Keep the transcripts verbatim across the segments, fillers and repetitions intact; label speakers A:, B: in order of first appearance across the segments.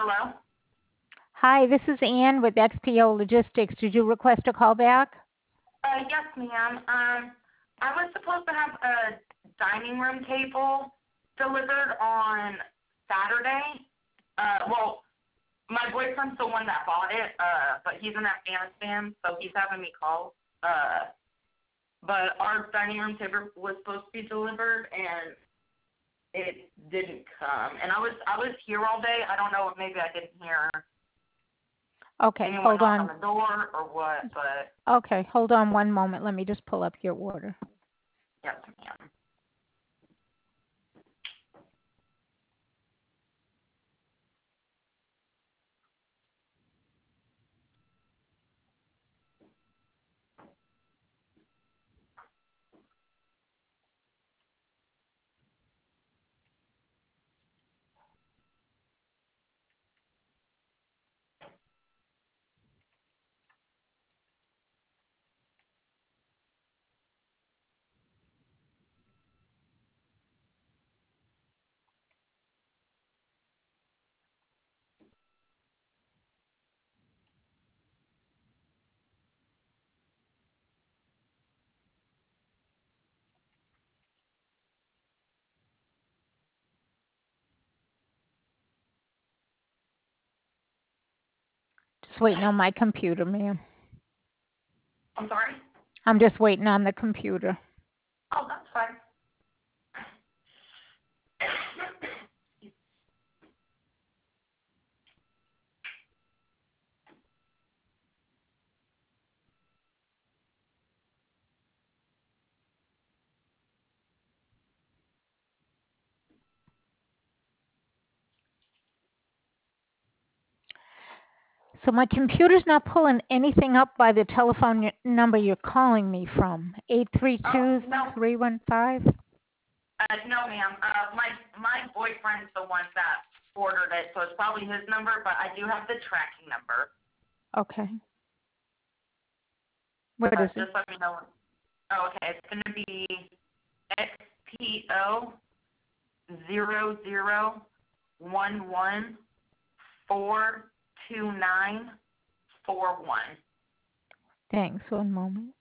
A: Hello?
B: Hi, this is Ann with X P O Logistics. Did you request a call back?
A: Uh, yes, ma'am. Um, I was supposed to have a dining room table delivered on Saturday. Uh, well, my boyfriend's the one that bought it, uh, but he's in Afghanistan, so he's having me call. Uh, but our dining room table was supposed to be delivered, and it didn't come. And I was I was here all day. I don't know if maybe I didn't hear
B: Okay,
A: anyone
B: hold
A: knock on
B: on.
A: the door or what, but
B: Okay, hold on one moment. Let me just pull up your order.
A: yes, ma'am.
B: Just waiting on my computer, ma'am.
A: I'm sorry?
B: I'm just waiting on the computer.
A: Oh, that's fine.
B: So my computer's not pulling anything up by the telephone y- number you're calling me from. eight three
A: Oh,
B: two,
A: no.
B: three one five.
A: Uh, no, ma'am. Uh, my my boyfriend's the one that ordered it, so it's probably his number, but I do have the tracking number.
B: Okay. What
A: Uh,
B: is it?
A: just let me know. Oh, okay. It's going to be X P O zero zero one one four two nine four one.
B: Thanks, one moment.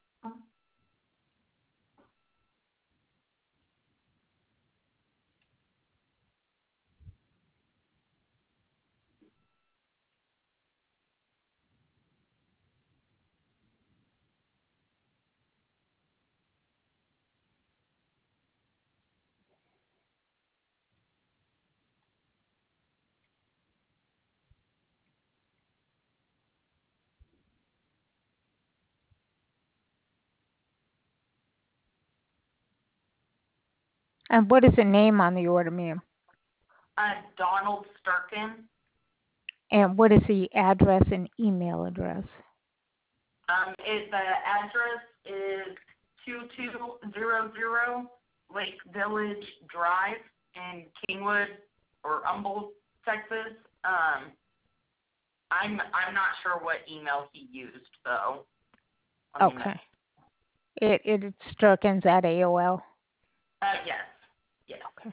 B: And what is the name on the order, ma'am?
A: Uh, Donald Sturkin.
B: And what is the address and email address?
A: Um, it, the address is two two zero zero Lake Village Drive in Kingwood or Humboldt, Texas. Um, I'm I'm not sure what email he used though. Let me know.
B: Okay. It it Sturkins at A O L.
A: Uh, yes, yes.
B: Okay.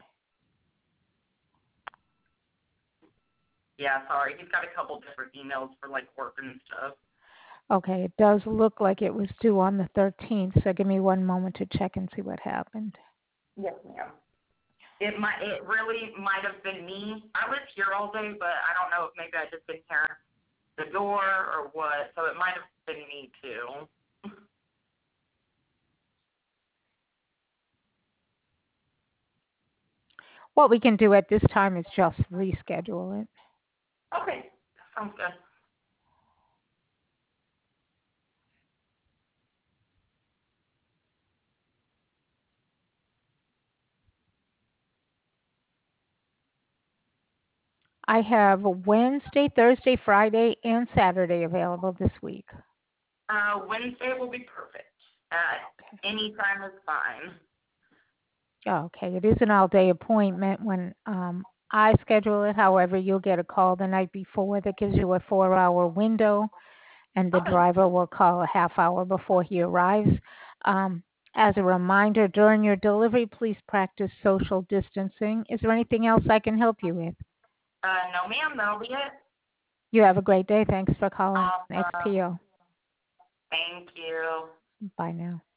A: Yeah, sorry. He's got a couple different emails for like work and stuff.
B: Okay, it does look like it was due on the thirteenth, so give me one moment to check and see what happened.
A: Yes, ma'am. It might. It really might have been me. I was here all day, but I don't know if maybe I just didn't hear the door or what. So it might have been me too.
B: What we can do at this time is just reschedule it.
A: Okay, sounds good.
B: I have Wednesday, Thursday, Friday, and Saturday available this week.
A: Uh, Wednesday will be perfect. Uh,
B: Okay.
A: any time is fine.
B: Okay, it is an all-day appointment when um, I schedule it. However, you'll get a call the night before that gives you a four-hour window, and the
A: Okay.
B: driver will call a half hour before he arrives. Um, as a reminder, during your delivery, please practice social distancing. Is there anything else I can help you with?
A: Uh, no, ma'am, that'll be it.
B: You have a great day. Thanks for calling
A: Awesome.
B: X P O.
A: Thank you.
B: Bye now.